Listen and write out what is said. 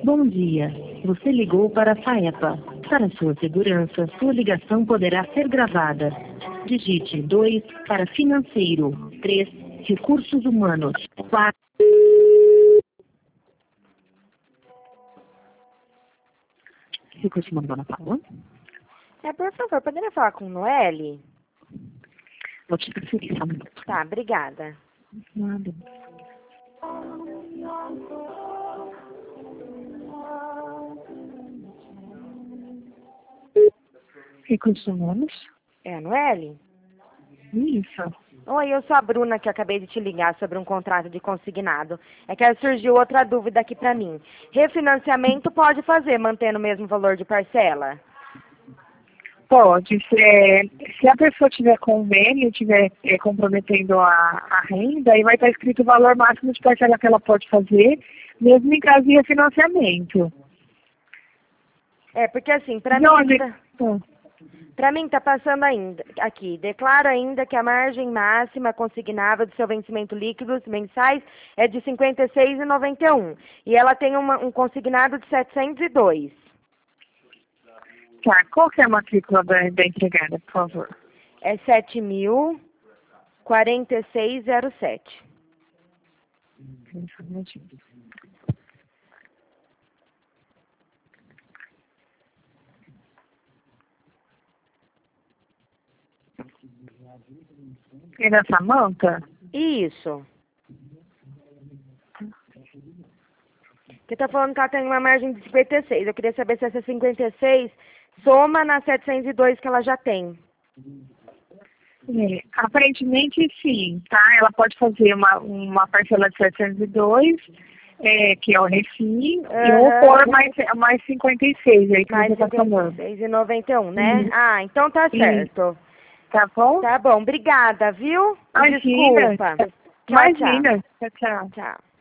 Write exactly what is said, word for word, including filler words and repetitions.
Bom dia. Você ligou para a FAEPA. Para sua segurança, sua ligação poderá ser gravada. Digite dois para financeiro, três recursos humanos, quatro. Recursos humanos, Dona Paula? É, por favor, poderia falar com o Noelle? Vou te transferir, só um minuto. Tá, obrigada. Nada. Recursos humanos? É a Noelle? Isso. Oi, eu sou a Bruna, que acabei de te ligar sobre um contrato de consignado. É que surgiu outra dúvida aqui pra mim. Refinanciamento pode fazer, mantendo o mesmo valor de parcela? Pode. Se, é, se a pessoa tiver convênio, tiver é, comprometendo a, a renda, aí vai estar escrito o valor máximo de parcela que ela pode fazer, mesmo em caso de refinanciamento. É, porque assim, pra Não, mim... de- Tá... Para mim, está passando ainda aqui. Declara ainda que a margem máxima consignável do seu vencimento líquidos mensais é de cinquenta e seis reais e noventa e um centavos. E ela tem uma, um consignado de setecentos e dois. Tá, qual que é a matrícula da, da empregada, por favor? É sete mil quarenta e seis zero sete. É da Samanta? Isso. Que tá falando que ela tem uma margem de cinquenta e seis. Eu queria saber se essa cinquenta e seis soma nas setecentos e dois que ela já tem. É, aparentemente sim, tá? Ela pode fazer uma, uma parcela de setecentos e dois, é, que é o refim, e ou Aham. pôr mais, mais cinquenta e seis aí que Mais você está cinquenta e falando. seis reais e noventa e um, né? Uhum. Ah, então tá certo. Tá bom? Tá bom, obrigada, viu? Imagina. Desculpa. Tchau, Imagina. Tchau, tchau. tchau. Tchau.